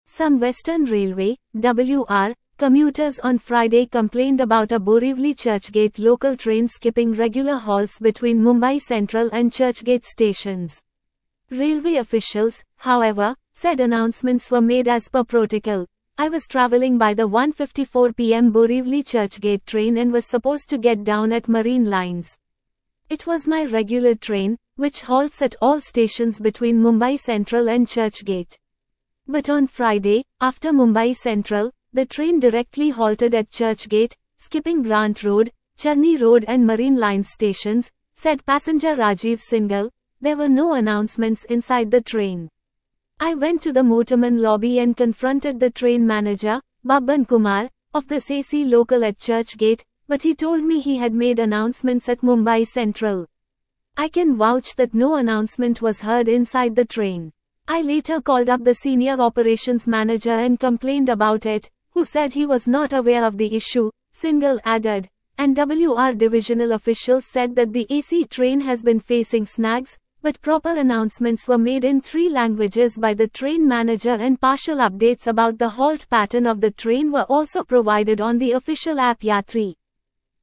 Some Western Railway (WR) commuters on Friday complained about a Borivali Churchgate local train skipping regular halts between Mumbai Central and Churchgate stations. Railway officials, however, said announcements were made as per protocol. I was travelling by the 1:54 p.m. Borivali Churchgate train and was supposed to get down at Marine Lines. It was my regular train, which halts at all stations between Mumbai Central and Churchgate. But on Friday, after Mumbai Central, the train directly halted at Churchgate, skipping Grant Road, Charni Road and Marine Lines stations, said passenger Rajiv Singhal. There were no announcements inside the train. I went to the motorman lobby and confronted the train manager, Babban Kumar, of this AC local at Churchgate, but he told me he had made announcements at Mumbai Central. I can vouch that no announcement was heard inside the train. I later called up the senior operations manager and complained about it, who said he was not aware of the issue, Singhal added, and WR divisional officials said that the AC train has been facing snags, but proper announcements were made in 3 languages by the train manager and partial updates about the halt pattern of the train were also provided on the official app Yatri.